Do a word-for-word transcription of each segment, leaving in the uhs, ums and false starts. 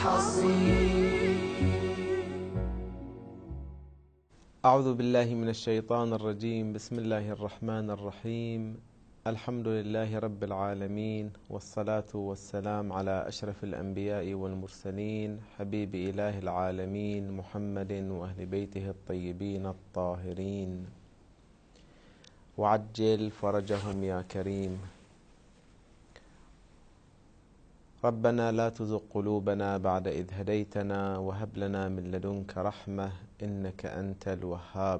أعوذ بالله من الشيطان الرجيم. بسم الله الرحمن الرحيم. الحمد لله رب العالمين، والصلاة والسلام على أشرف الأنبياء والمرسلين، حبيب إله العالمين محمد وأهل بيته الطيبين الطاهرين، وعجل فرجهم يا كريم. ربنا لا تزغ قلوبنا بعد إذ هديتنا وهب لنا من لدنك رحمة إنك أنت الوهاب.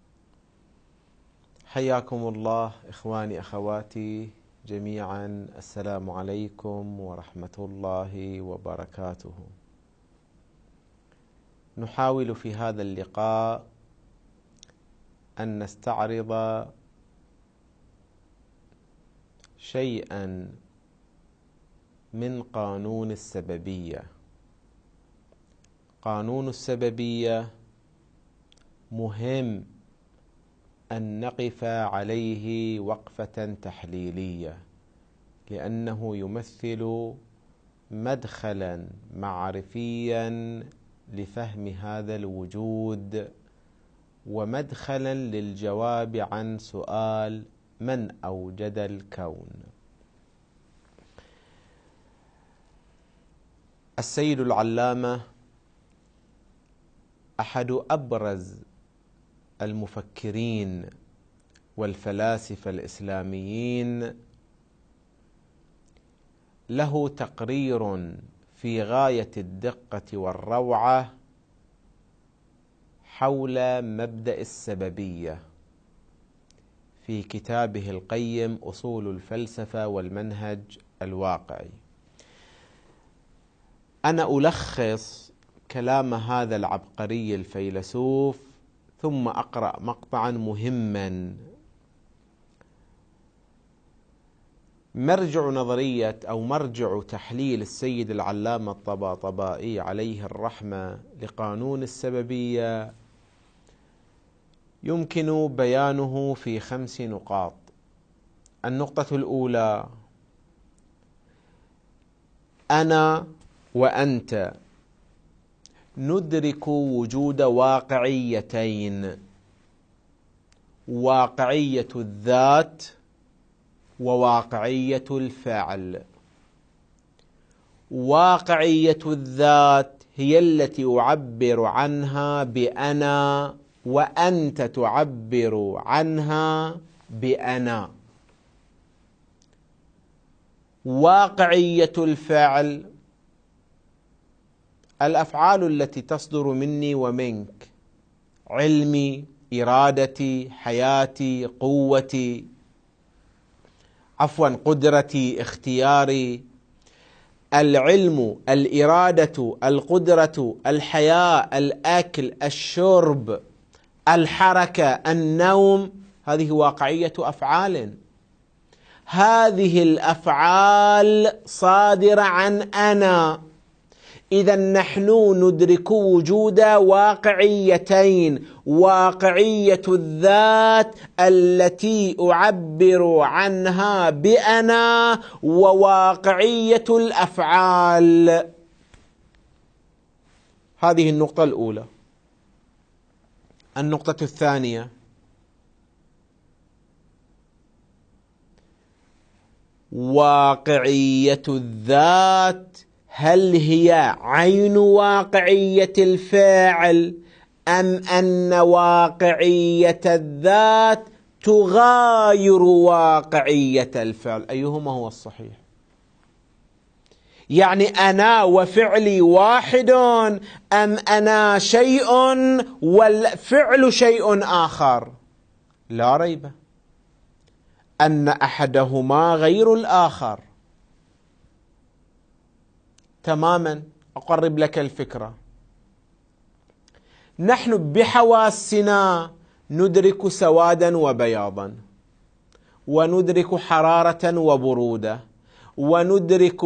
حياكم الله إخواني أخواتي جميعا، السلام عليكم ورحمة الله وبركاته. نحاول في هذا اللقاء أن نستعرض شيئا من قانون السببية. قانون السببية مهم أن نقف عليه وقفة تحليلية، لأنه يمثل مدخلا معرفيا لفهم هذا الوجود، ومدخلا للجواب عن سؤال من أوجد الكون. السيد العلامة أحد أبرز المفكرين والفلاسفة الإسلاميين، له تقرير في غاية الدقة والروعة حول مبدأ السببية في كتابه القيم أصول الفلسفة والمنهج الواقعي. أنا ألخص كلام هذا العبقري الفيلسوف ثم أقرأ مقطعا مهما. مرجع نظرية أو مرجع تحليل السيد العلامة الطباطبائي عليه الرحمة لقانون السببية يمكن بيانه في خمس نقاط. النقطة الأولى: أنا وأنت ندرك وجود واقعيتين: واقعية الذات وواقعية الفعل. واقعية الذات هي التي أعبر عنها بأنا، وأنت تعبر عنها بأنا. واقعية الفعل الأفعال التي تصدر مني ومنك: علمي، إرادتي، حياتي، قوتي، عفوا قدرتي، اختياري. العلم، الإرادة، القدرة، الحياة، الأكل، الشرب، الحركة، النوم، هذه واقعية أفعال. هذه الأفعال صادرة عن أنا. إذا نحن ندرك وجود واقعيتين: واقعية الذات التي أعبر عنها بأنا، وواقعية الأفعال. هذه النقطة الأولى. النقطة الثانية: واقعية الذات هل هي عين واقعية الفاعل، أم أن واقعية الذات تغاير واقعية الفعل؟ أيهما هو الصحيح؟ يعني أنا وفعلي واحد، أم أنا شيء والفعل شيء آخر؟ لا ريب أن أحدهما غير الآخر تماما. أقرب لك الفكرة. نحن بحواسنا ندرك سوادا وبياضا، وندرك حرارة وبرودة، وندرك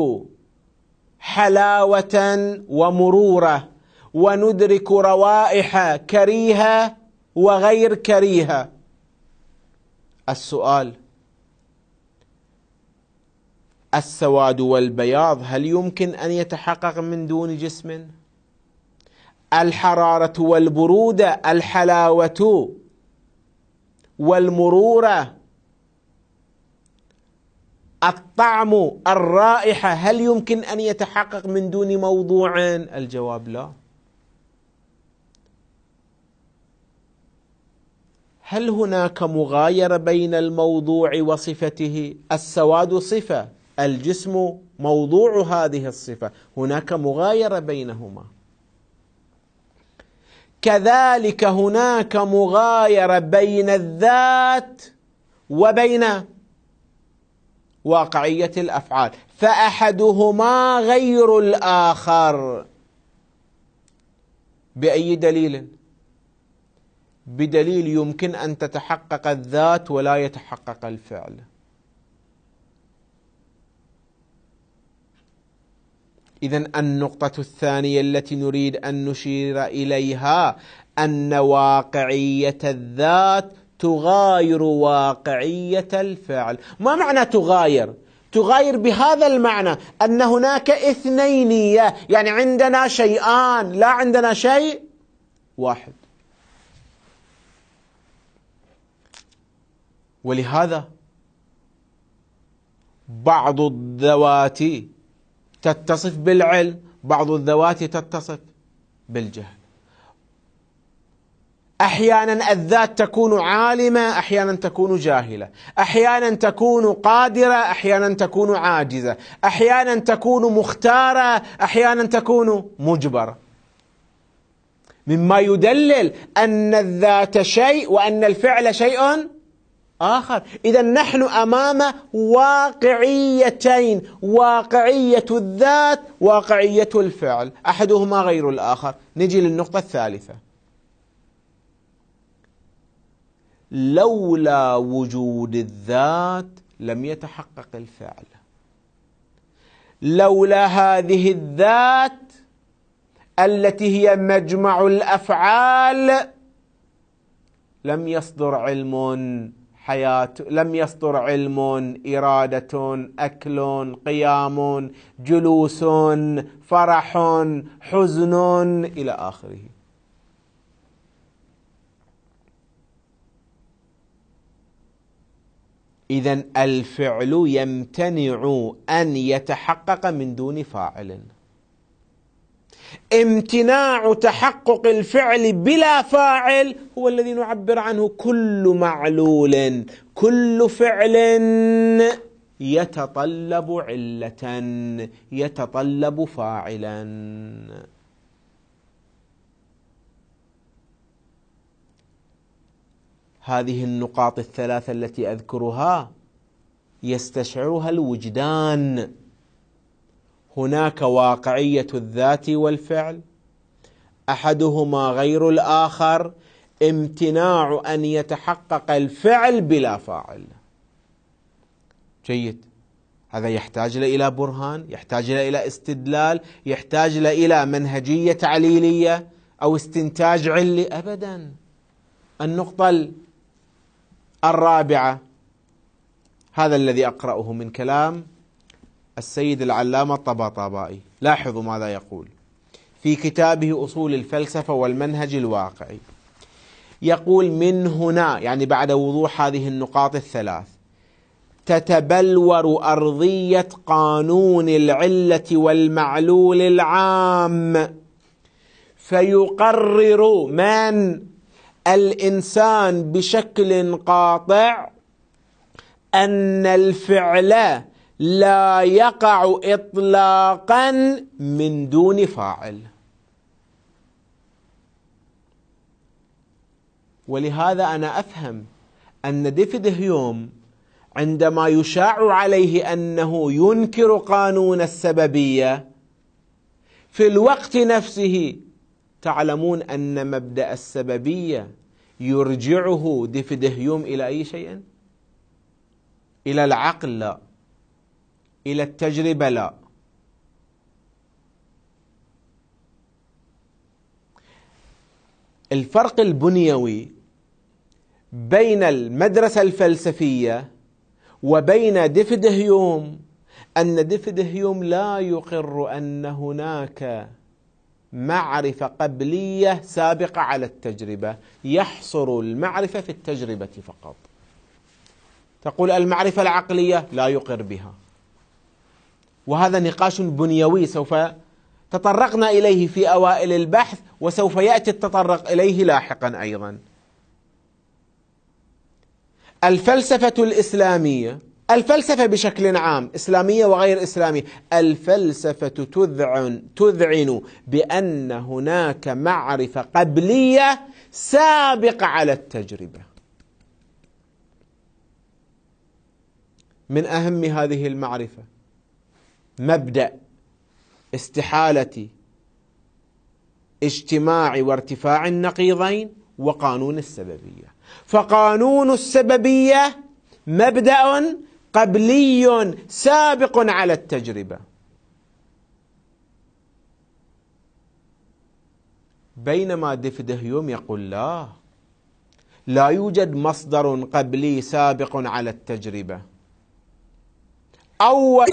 حلاوة ومرورة، وندرك روائح كريهة وغير كريهة. السؤال: السواد والبياض هل يمكن أن يتحقق من دون جسم؟ الحرارة والبرودة، الحلاوة والمرورة، الطعم، الرائحة، هل يمكن أن يتحقق من دون موضوع؟ الجواب لا. هل هناك مغايرة بين الموضوع وصفته؟ السواد صفة، الجسم موضوع هذه الصفة، هناك مغايرة بينهما. كذلك هناك مغايرة بين الذات وبين واقعية الأفعال، فأحدهما غير الآخر. بأي دليل؟ بدليل يمكن أن تتحقق الذات ولا يتحقق الفعل. إذن النقطة الثانية التي نريد أن نشير إليها أن واقعية الذات تغاير واقعية الفعل. ما معنى تغاير؟ تغاير بهذا المعنى أن هناك اثنينية، يعني عندنا شيئان لا عندنا شيء واحد. ولهذا بعض الذوات تتصف بالعلم، بعض الذوات تتصف بالجهل. أحيانا الذات تكون عالمة، أحيانا تكون جاهلة، أحيانا تكون قادرة، أحيانا تكون عاجزة، أحيانا تكون مختارة، أحيانا تكون مجبرة، مما يدلل أن الذات شيء وأن الفعل شيء آخر. إذا نحن أمام واقعيتين، واقعية الذات، واقعية الفعل، أحدهما غير الآخر. نجي للنقطة الثالثة. لولا وجود الذات لم يتحقق الفعل. لولا هذه الذات التي هي مجمع الأفعال لم يصدر علم حياة، لم يصدر علم، إرادة، أكل، قيام، جلوس، فرح، حزن، إلى آخره. إذن الفعل يمتنع أن يتحقق من دون فاعل. امتناع تحقق الفعل بلا فاعل هو الذي نعبر عنه كل معلول، كل فعل يتطلب علة، يتطلب فاعلا. هذه النقاط الثلاثة التي أذكرها يستشعرها الوجدان. هناك واقعية الذات والفعل، أحدهما غير الآخر، امتناع أن يتحقق الفعل بلا فاعل. جيد. هذا يحتاج إلى برهان، يحتاج إلى استدلال، يحتاج إلى منهجية تعليلية أو استنتاج علي؟ أبدا. النقطة الرابعة، هذا الذي أقرأه من كلام السيد العلامة الطباطبائي. لاحظوا ماذا يقول في كتابه أصول الفلسفة والمنهج الواقعي. يقول: من هنا، يعني بعد وضوح هذه النقاط الثلاث، تتبلور أرضية قانون العلة والمعلول العام، فيقرر من الإنسان بشكل قاطع أن الفعل لا يقع إطلاقا من دون فاعل. ولهذا أنا أفهم أن ديفيد هيوم عندما يشاع عليه أنه ينكر قانون السببية، في الوقت نفسه تعلمون أن مبدأ السببية يرجعه ديفيد هيوم إلى أي شيء؟ إلى العقل لا، إلى التجربة لا. الفرق البنيوي بين المدرسة الفلسفية وبين ديفيد هيوم أن ديفيد هيوم لا يقر أن هناك معرفة قبلية سابقة على التجربة، يحصر المعرفة في التجربة فقط. تقول المعرفة العقلية لا يقر بها، وهذا نقاش بنيوي سوف تطرقنا إليه في أوائل البحث، وسوف يأتي التطرق إليه لاحقا أيضا. الفلسفة الإسلامية، الفلسفة بشكل عام إسلامية وغير إسلامية، الفلسفة تذعن تذعن بأن هناك معرفة قبلية سابقة على التجربة. من أهم هذه المعرفة مبدأ استحالة اجتماع وارتفاع النقيضين وقانون السببية. فقانون السببية مبدأ قبلي سابق على التجربة، بينما ديفيد هيوم يقول لا، لا يوجد مصدر قبلي سابق على التجربة. أول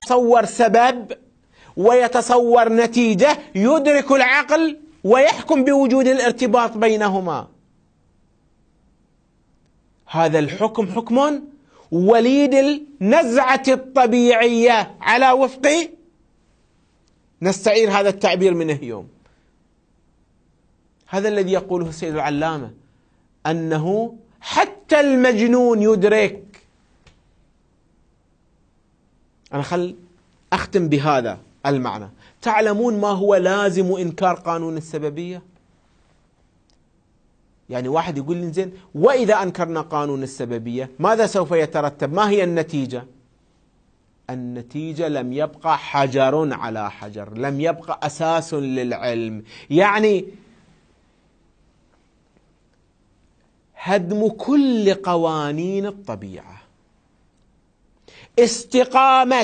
يتصور سبب ويتصور نتيجة يدرك العقل ويحكم بوجود الارتباط بينهما. هذا الحكم حكم وليد النزعة الطبيعية على وفق، نستعير هذا التعبير من هيوم. هذا الذي يقوله السيد العلامة، أنه حتى المجنون يدرك. أنا خل أختم بهذا المعنى. تعلمون ما هو لازم إنكار قانون السببية؟ يعني واحد يقول لي زين، وإذا أنكرنا قانون السببية ماذا سوف يترتب؟ ما هي النتيجة؟ النتيجة لم يبقى حجر على حجر، لم يبقى أساس للعلم. يعني هدم كل قوانين الطبيعة، استقامة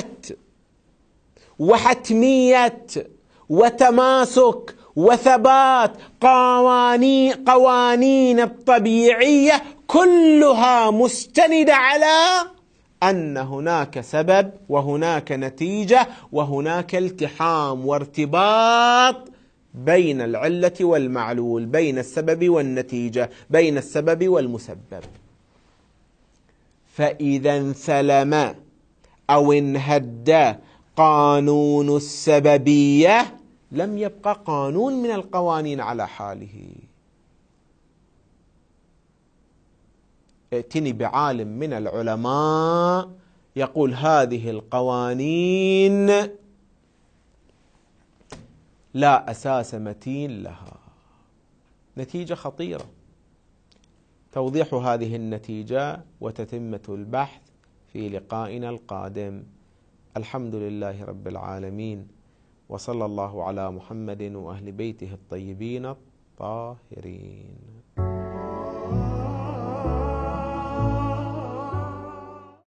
وحتمية وتماسك وثبات قوانين قوانين الطبيعية كلها مستندة على أن هناك سبب وهناك نتيجة وهناك التحام وارتباط بين العلة والمعلول، بين السبب والنتيجة، بين السبب والمسبب. فإذا انثلم أو انهد قانون السببية لم يبقى قانون من القوانين على حاله. ائتني بعالم من العلماء يقول هذه القوانين لا أساس متين لها. نتيجة خطيرة. توضيح هذه النتيجة وتتمة البحث في لقائنا القادم. الحمد لله رب العالمين، وصلى الله على محمد وأهل بيته الطيبين الطاهرين.